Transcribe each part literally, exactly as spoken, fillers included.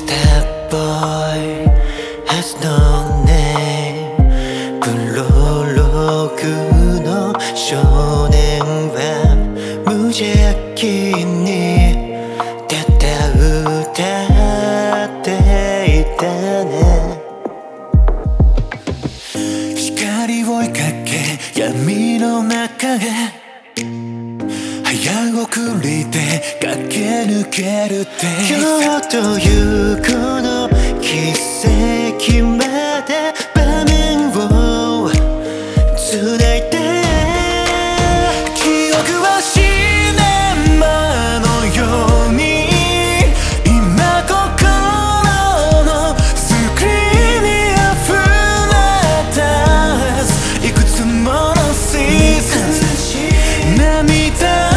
That boy has no name プロローグの少年は無邪気にただ歌っていたね。光を追いかけ闇の中へ早送りで駆け抜けるって今日というこの奇跡まで場面をつないで記憶はシネマのように今心のスクリーンに溢れたいくつものシーズン涙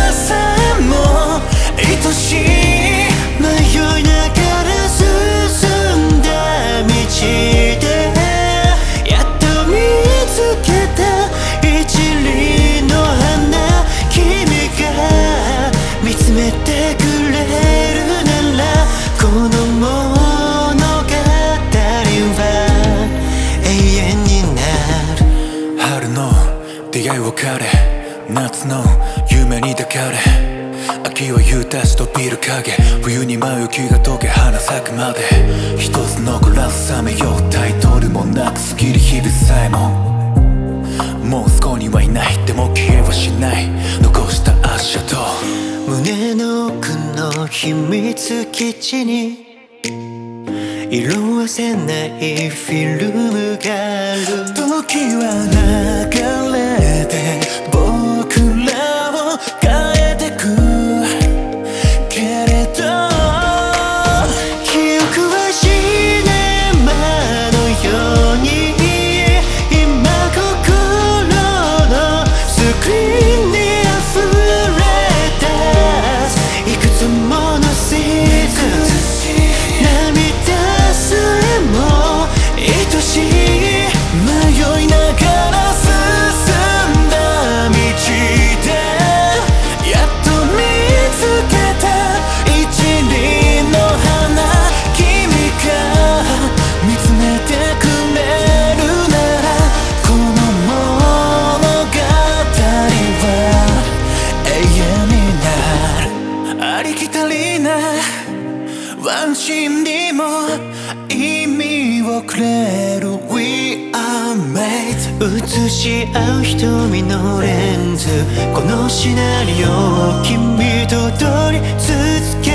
愛しい迷いながら進んだ道でやっと見つけた一輪の花君が見つめてくれるならこの物語は永遠になる。春の出会い別れ夏の夢に抱かれ秋は夕立とビル影冬に舞う雪が溶け花咲くまで一つ残らず覚めようタイトルもなく過ぎる日々さえももうそこにはいないでも消えはしない残した足跡胸の奥の秘密基地に色あせないフィルムがある時は流れて僕らを変えてくワンシーンにも意味をくれる We are made 映し合う瞳のレンズこのシナリオを君と撮り続け